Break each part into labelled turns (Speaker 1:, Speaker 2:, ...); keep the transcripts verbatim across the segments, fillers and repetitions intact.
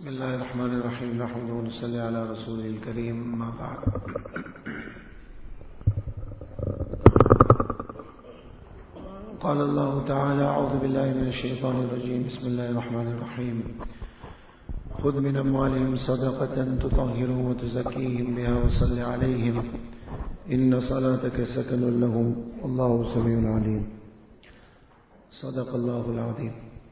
Speaker 1: بسم الله الرحمن الرحيم نحمده ونصلي على رسوله الكريم أما بعد قال الله تعالى أعوذ بالله من الشيطان الرجيم بسم الله الرحمن الرحيم خذ من أموالهم صدقة تطهرهم وتزكيهم بها وصل عليهم إن صلاتك سكن لهم والله سميع عليم صدق الله العظيم.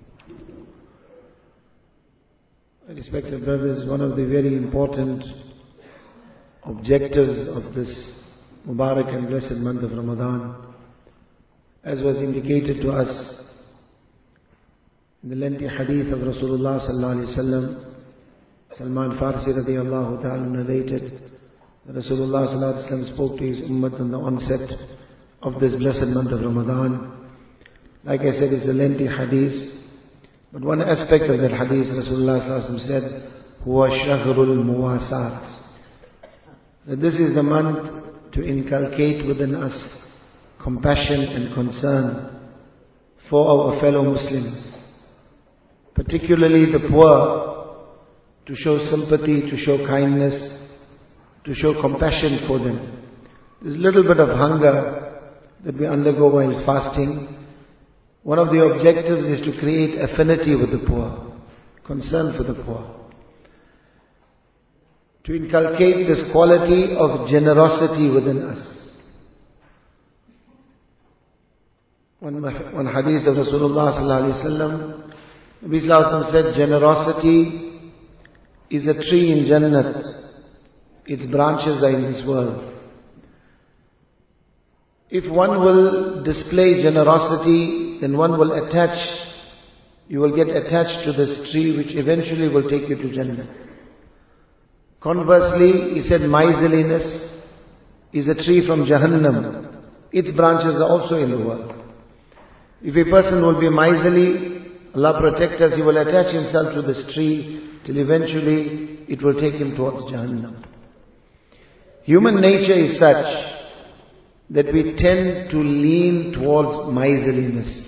Speaker 1: Respected brothers, one of the very important objectives of this Mubarak and blessed month of Ramadan, as was indicated to us in the lengthy hadith of Rasulullah sallallahu alaihi wasallam, Salman Farsi radiyallahu ta'ala narrated that Rasulullah sallallahu alaihi wasallam spoke to his ummah on the onset of this blessed month of Ramadan. Like I said, it's a lengthy hadith. But one aspect of that hadith, Rasulullah sallallahu alaihi wasallam said, huwa shahrul muwasat. That this is the month to inculcate within us compassion and concern for our fellow Muslims, particularly the poor, to show sympathy, to show kindness, to show compassion for them. There's a little bit of hunger that we undergo while fasting. One of the objectives is to create affinity with the poor, concern for the poor. To inculcate this quality of generosity within us. One, one hadith of Rasulullah sallallahu alaihi wasallam, Nabi sallallahu alaihi wasallam said, generosity is a tree in Jannat. Its branches are in this world. If one will display generosity, then one will attach, you will get attached to this tree which eventually will take you to Jannah. Conversely, he said miserliness is a tree from Jahannam. Its branches are also in the world. If a person will be miserly, Allah protect us, he will attach himself to this tree till eventually it will take him towards Jahannam. Human nature is such that we tend to lean towards miserliness.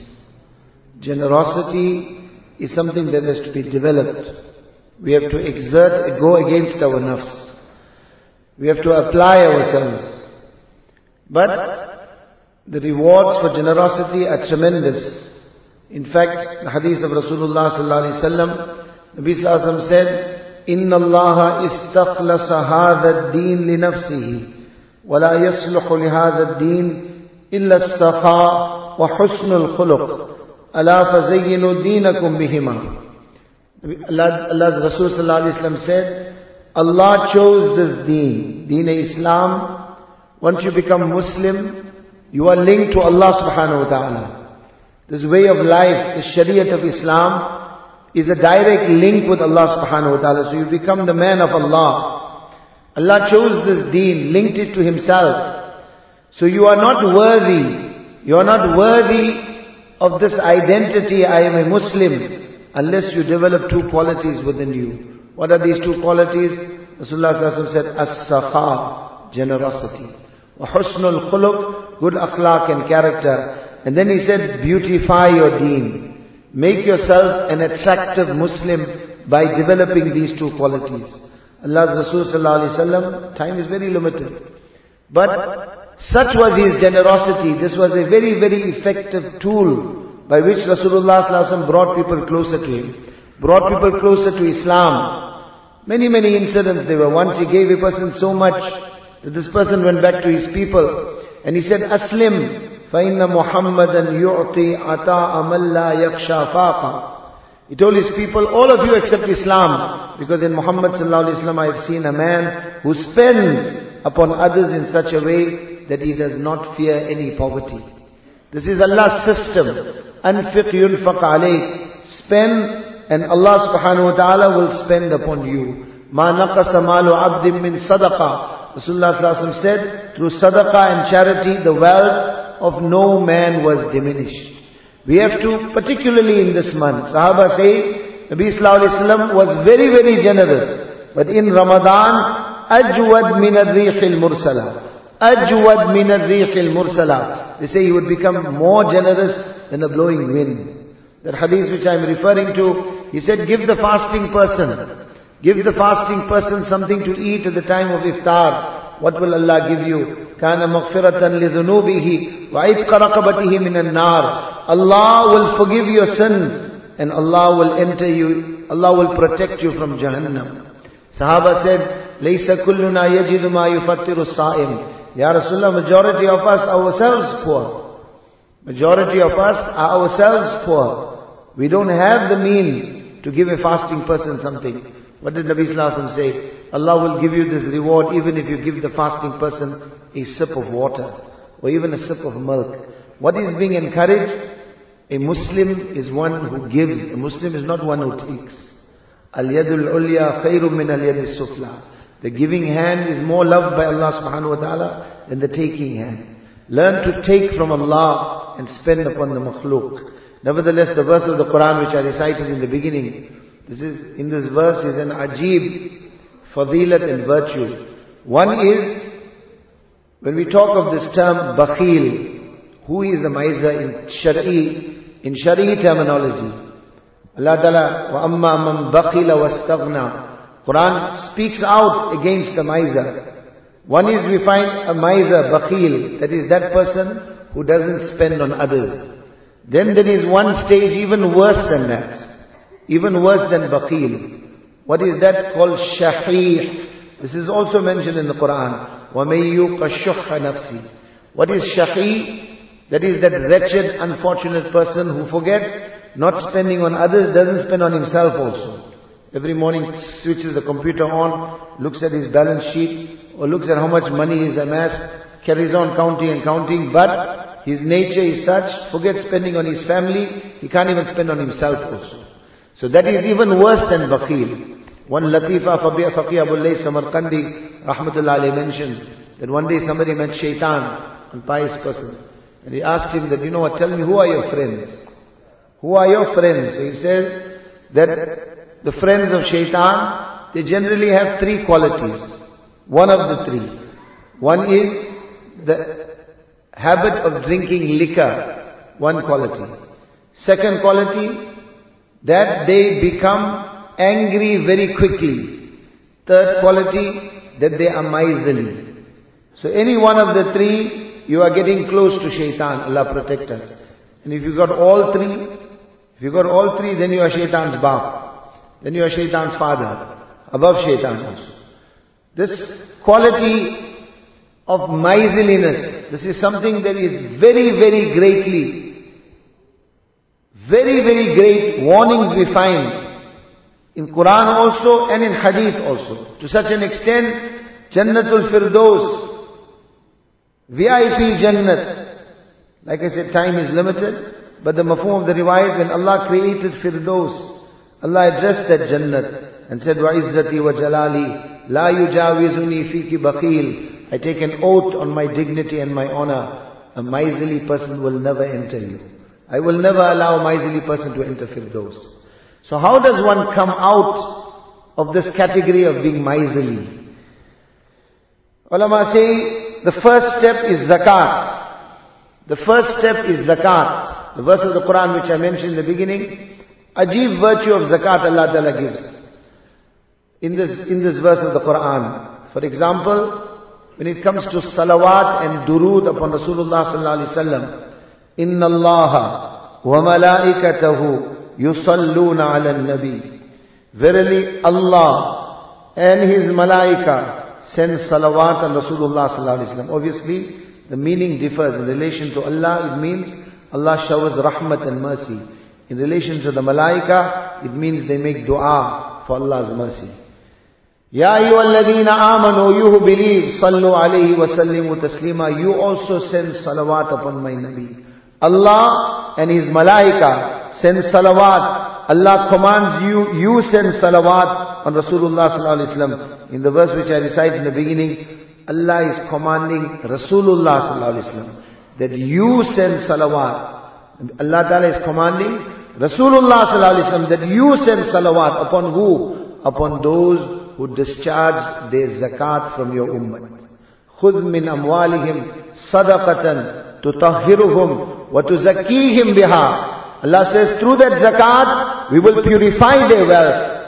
Speaker 1: Generosity is something that has to be developed. We have to exert, go against our nafs. We have to apply ourselves. But the rewards for generosity are tremendous. In fact, the hadith of Rasulullah sallallahu alaihi wasallam, Nabi sallallahu alaihi wasallam said, "Inna Allah istakhlasa hadha ad-din li nafsihi, wa la yasluhu li hadha ad-din illa as-sakha wa husnul khuluq. Ala fazayyinu dinakum bihima." Allah, Allah's Rasul sallallahu alaihi wasallam said, Allah chose this deen, deen Islam. Once you become Muslim, you are linked to Allah subhanahu wa ta'ala. This way of life, the Shariat of Islam, is a direct link with Allah subhanahu wa ta'ala. So you become the man of Allah. Allah chose this deen, linked it to Himself. So you are not worthy, you are not worthy of this identity, I am a Muslim, unless you develop two qualities within you. What are these two qualities? Rasulullah sallallahu alaihi wasallam said, as-sakha, generosity. Wa husnul khuluq, good akhlaq and character. And then he said, beautify your deen. Make yourself an attractive Muslim by developing these two qualities. Allah's Rasul sallallahu alaihi wasallam, time is very limited. But such was his generosity. This was a very, very effective tool by which Rasulullah sallallahu alaihi wasallam brought people closer to him, brought people closer to Islam. Many, many incidents there were. Once he gave a person so much that this person went back to his people and he said, Aslim, fa inna Muhammadan yu'ti ata'a man la yakhsha faqa. He told his people, all of you accept Islam, because in Muhammad sallallahu alaihi wasallam I have seen a man who spends upon others in such a way that he does not fear any poverty. This is Allah's system. Anfiq yunfaq alayk. Spend and Allah subhanahu wa ta'ala will spend upon you. Ma naqasa malu abdin min sadaqah. Rasulullah sallallahu alaihi wasallam said, through sadaqah and charity, the wealth of no man was diminished. We have to, particularly in this month, Sahaba say, Nabi sallallahu alaihi wasallam was very, very generous. But in Ramadan, ajwad min ar-rih al-mursala. Ajwad min ar-rih al-mursala. They say he would become more generous than a blowing wind. That hadith which I am referring to, he said, give the fasting person Give the fasting person something to eat at the time of iftar. What will Allah give you? كَانَ مَغْفِرَةً لِذُنُوبِهِ وَعِتْقَ رَقَبَتِهِ مِنَ النَّارِ. Allah will forgive your sins and Allah will enter you, Allah will protect you from Jahannam. Sahaba said, لَيْسَ كُلُّنَا يَجِدُ مَا يُفَتِّرُ الصَّائِمِ. Ya Rasulullah, majority of us are ourselves poor. Majority of us are ourselves poor. We don't have the means to give a fasting person something. What did Nabi Sallallahu Alaihi Wasallam say? Allah will give you this reward even if you give the fasting person a sip of water or even a sip of milk. What is being encouraged? A Muslim is one who gives. A Muslim is not one who takes. Al-yadul ulya khayrum min al-yadis sufla. The giving hand is more loved by Allah subhanahu wa ta'ala than the taking hand. Learn to take from Allah and spend upon the makhluk. Nevertheless, the verse of the Quran which I recited in the beginning, this is, in this verse is an ajib fadilat and virtue. One is, when we talk of this term bakhil, who is the miser in Shari'i, in Shari'i terminology? Allah Ta'ala, وَأَمَّا مَنْ بَخِلَ وَاسْتَغْنَى. Quran speaks out against the miser. One is we find a miser, bakhil, that is that person who doesn't spend on others. Then there is one stage even worse than that. Even worse than bakhil. What is that? Called shahih. This is also mentioned in the Quran. وَمَن يُوقَ شُحَّ نَفْسِهِ. What is shahih? That is that wretched, unfortunate person who forget not spending on others, doesn't spend on himself also. Every morning switches the computer on, looks at his balance sheet, or looks at how much money he's amassed, carries on counting and counting, but his nature is such, forgets spending on his family, he can't even spend on himself also. So that is even worse than bakhil. One Latifa Faqih Abul Layth Samarkandi Rahmatullah Alayhi mentions that one day somebody met Shaitan, a pious person, and he asked him that, you know what, tell me, who are your friends? Who are your friends? So he says that the friends of Shaitan, they generally have three qualities. One of the three. One is the habit of drinking liquor. One quality. Second quality, that they become angry very quickly. Third quality, that they are miserly. So any one of the three, you are getting close to Shaitan. Allah protect us. And if you got all three, if you got all three, then you are Shaitan's bap. Then you are Shaitan's father. Above Shaitan also. This quality of miserliness, this is something that is very, very greatly, very, very great warnings we find in Quran also and in Hadith also. To such an extent, Jannatul Firdaus, V I P Jannat. Like I said, time is limited, but the mafhum of the riwayat, when Allah created Firdaus, Allah addressed that Jannat and said, وَعِزَّتِي وَجَلَالِي لَا يُجَاوِزُنِي فِيكِ بَخِيلٍ. I take an oath on my dignity and my honor, a miserly person will never enter you. I will never allow a miserly person to enter Firdaus. So how does one come out of this category of being miserly? Ulama say, the first step is zakat. The first step is zakat. The verse of the Quran which I mentioned in the beginning, ajib virtue of zakat Allah Ta'ala gives. In this, in this verse of the Quran. For example, when it comes to salawat and durood upon Rasulullah Sallallahu Alaihi Wasallam, Inna Allah wa malaikatahu yusalluna ala nabi. Verily Allah and His malaika send salawat on Rasulullah Sallallahu Alaihi Wasallam. Obviously, the meaning differs. In relation to Allah, it means Allah showers rahmat and mercy. In relation to the malaika, it means they make dua for Allah's mercy. Ya ayyuhalladhina amanu, you who believe, sallu alayhi wa sallimu taslima. You also send salawat upon my Nabi. Allah and His malaika send salawat. Allah commands you, you send salawat on Rasulullah Sallallahu Alaihi Wasallam. In the verse which I recited in the beginning, Allah is commanding Rasulullah Sallallahu Alaihi Wasallam that you send salawat. Allah Ta'ala is commanding Rasulullah Sallallahu Alaihi Wasallam that you send salawat upon who? Upon those who discharge their zakat from your ummah. خُذْ مِنْ أَمْوَالِهِمْ صَدَقَةً تُطَهِّرُهُمْ وَتُزَكِّيهِمْ بِهَا. Allah says, through that zakat, we will purify their wealth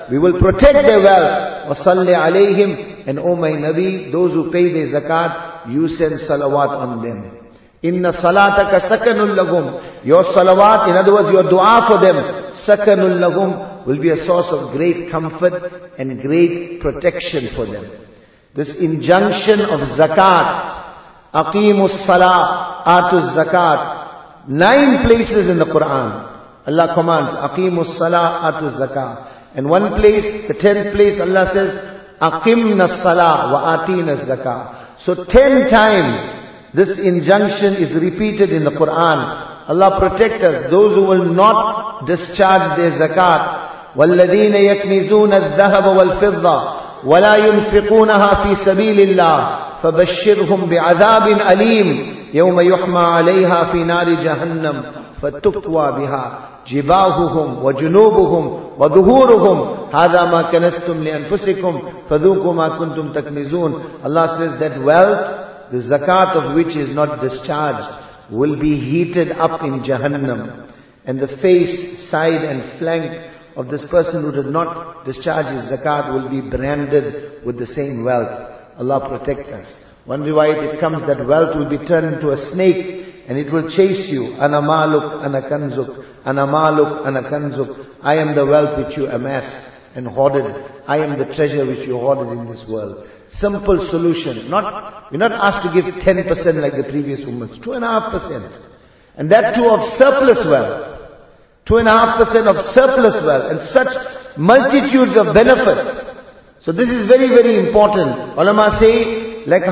Speaker 1: We will protect their wealth. وَصَلِّ عَلَيْهِمْ. And O my Nabi, those who pay their zakat, you send salawat on them. Inna salataka sakanul lahum. Your salawat, in other words, your dua for them, sakanul lahum, will be a source of great comfort and great protection for them. This injunction of zakat, aqimus salah, atuz zakat, nine places in the Quran, Allah commands, aqimus salah, atuz zakat. And one place, the tenth place, Allah says, aqimna salah wa atina zakat. So ten times, this injunction is repeated in the Quran. Allah protect us, those who will not discharge their zakat. وَالَّذِينَ يَكْنِزُونَ الذَّهَبَ وَالْفِضَّةَ وَلَا يُنْفِقُونَهَا فِي سَبِيلِ اللَّهِ فَبَشِّرْهُمْ بِعَذَابٍ أَلِيمٍ يَوْمَ يُحْمَى عَلَيْهَا فِي نَارِ جَهَنَّمَ فَتُكْوَى بِهَا جباههم وجنوبهم وظهورهم هذا ما كنزتم لأنفسكم فذوقوا ما كنتم تكنزون. Allah says that wealth, the zakat of which is not discharged, will be heated up in Jahannam, and the face, side and flank of this person who did not discharge his zakat will be branded with the same wealth. Allah protect us. One riwayat it comes that wealth will be turned into a snake and it will chase you. Ana maluk, ana kanzuk, ana maluk, ana kanzuk. I am the wealth which you amassed and hoarded. I am the treasure which you hoarded in this world. Simple solution. Not, we're not asked to give ten percent like the previous ummahs. two point five percent. And that too of surplus wealth. two point five percent of surplus wealth. And such multitudes of benefits. So this is very, very important. Ulama say, like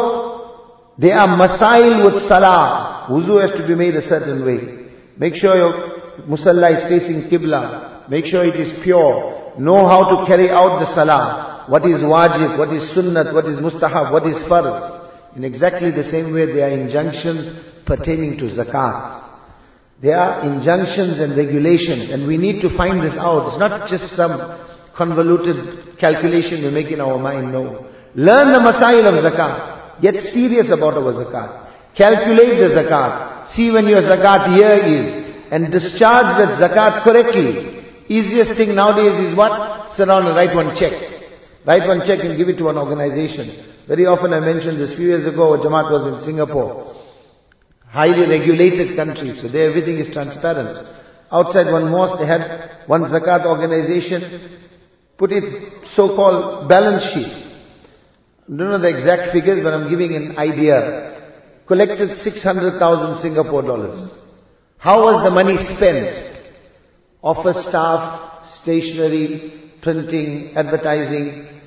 Speaker 1: how there are masail with salah. Wuzu has to be made a certain way. Make sure your musalla is facing Qibla. Make sure it is pure. Know how to carry out the salah. What is wajib, what is sunnat, what is mustahab, what is farz. In exactly the same way there are injunctions pertaining to zakat. There are injunctions and regulations, and we need to find this out. It's not just some convoluted calculation we make in our mind, no. Learn the masail of zakat. Get serious about our zakat. Calculate the zakat. See when your zakat year is. And discharge that zakat correctly. Easiest thing nowadays is what? Sit down and write one check. Write one check and give it to an organization. Very often I mentioned this, few years ago, a Jamaat was in Singapore. Highly regulated country, so there everything is transparent. Outside one mosque they had one zakat organization, put its so-called balance sheet. I don't know the exact figures, but I'm giving an idea. Collected six hundred thousand Singapore dollars. How was the money spent? Office staff, stationery, printing, advertising.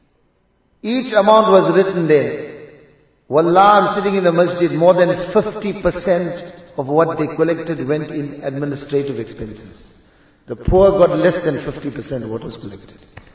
Speaker 1: Each amount was written there. Wallah, I'm sitting in the masjid, more than fifty percent of what they collected went in administrative expenses. The poor got less than fifty percent of what was collected.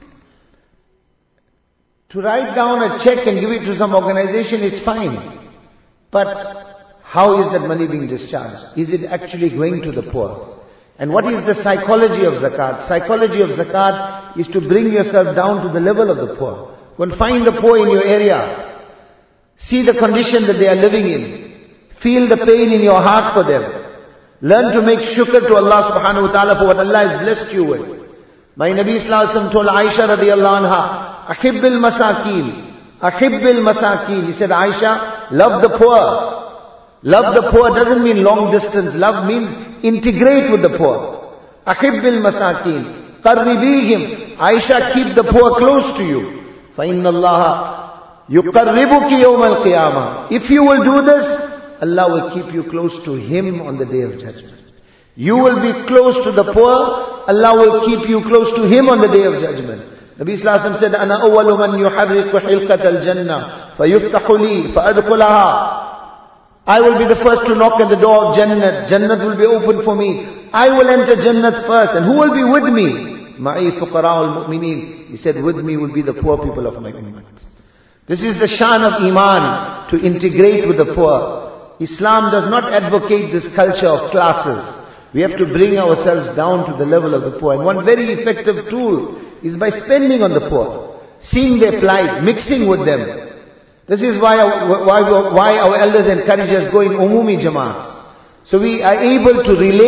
Speaker 1: To write down a check and give it to some organization is fine. But how is that money being discharged? Is it actually going to the poor? And what is the psychology of zakat? Psychology of zakat is to bring yourself down to the level of the poor. Go and find the poor in your area. See the condition that they are living in. Feel the pain in your heart for them. Learn to make shukr to Allah subhanahu wa ta'ala for what Allah has blessed you with. My Nabi sallallahu alaihi wasallam told Aisha radiallahu anha, Ahibbil masakeen. Ahibbil masakeen. He said, Aisha, love the poor. Love the poor doesn't mean long distance. Love means integrate with the poor. Ahibbil masakeen. Qarribihim. Aisha, keep the poor close to you. فَإِنَّ اللَّهَ يُقَرِّبُكِ يَوْمَ الْقِيَامَةِ. If you will do this, Allah will keep you close to Him on the Day of Judgment. You will be close to the poor. Allah will keep you close to Him on the Day of Judgment. Nabi Sallallahu Alaihi Wasallam said, أَنَا أَوَّلُ مَنْ يُحَرِّقُ حِلْقَةَ الْجَنَّةِ فَيُفْتَحُ لِي فَأَدْخُلَهَا. I will be the first to knock at the door of Jannat. Jannat will be open for me. I will enter Jannat first. And who will be with me? مَعِي فُقَرَاءُ الْمُؤْمِنِينَ. He said, with me will be the poor people of my ummah. This is the shan of Iman, to integrate with the poor. Islam does not advocate this culture of classes. We have to bring ourselves down to the level of the poor. And one very effective tool is by spending on the poor, seeing their plight, mixing with them. This is why, why, why our elders encourage us go in umumi jamaats. So we are able to relate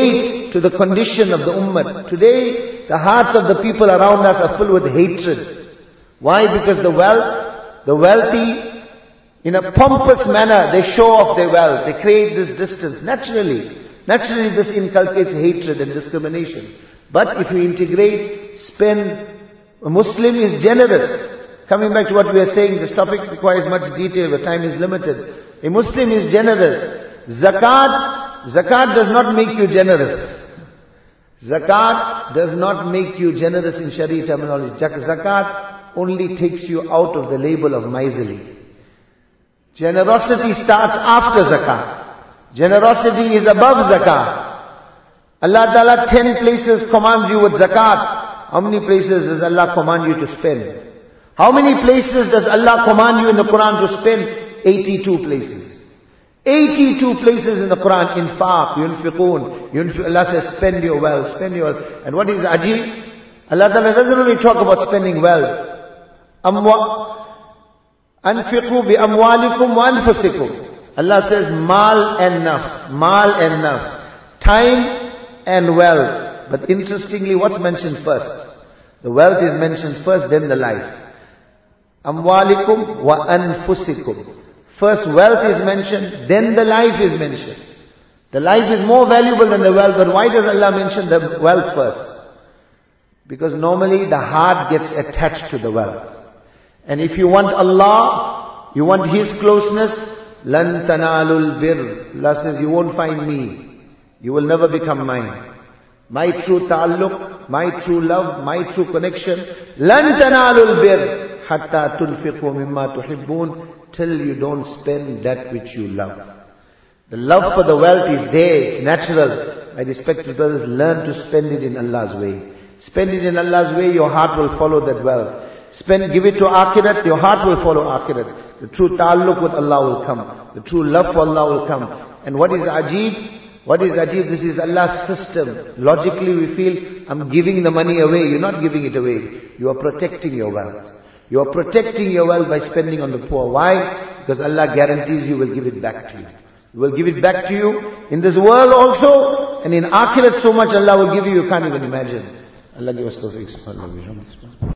Speaker 1: relate to the condition of the ummah. Today, the hearts of the people around us are filled with hatred. Why? Because the wealth, the wealthy, in a pompous manner, they show off their wealth. They create this distance. Naturally, naturally this inculcates hatred and discrimination. But if you integrate, spend, a Muslim is generous. Coming back to what we are saying, this topic requires much detail, but time is limited. A Muslim is generous. Zakat, zakat does not make you generous. Zakat does not make you generous in Sharia terminology. Zakat only takes you out of the label of miserly. Generosity starts after zakat. Generosity is above zakat. Allah Ta'ala ten places commands you with zakat. How many places does Allah command you to spend? How many places does Allah command you in the Quran to spend? eighty-two places. eighty-two places in the Quran. Infaq, yunfiqun. Yunfiq, Allah says spend your wealth, spend your wealth. And what is ajib? Allah Ta'ala doesn't only talk about spending wealth. Amwa, anfiqu bi amwalikum wa anfusikum. Allah says mal and nafs, mal and nafs. Time and wealth. But interestingly, what's mentioned first? The wealth is mentioned first, then the life. Amwalikum wa anfusikum. First wealth is mentioned, then the life is mentioned. The life is more valuable than the wealth, but why does Allah mention the wealth first? Because normally the heart gets attached to the wealth. And if you want Allah, you want His closeness, lan tanalul bir. Allah says, you won't find me. You will never become mine. My true ta'alluq, my true love, my true connection. Lan tanalul bir hatta tunfiqu mimma tuhibbun, till you don't spend that which you love. The love for the wealth is there, it's natural. My respected brothers, learn to spend it in Allah's way. Spend it in Allah's way, your heart will follow that wealth. Spend, give it to akhirat, your heart will follow akhirat. The true ta'alluq with Allah will come. The true love for Allah will come. And what is ajib? What is ajib? This is Allah's system. Logically we feel, I'm giving the money away. You're not giving it away. You are protecting your wealth. You are protecting your wealth by spending on the poor. Why? Because Allah guarantees you will give it back to you. He will give it back to you in this world also, and in akhirat so much Allah will give you, you can't even imagine. Allah give us tawfiq.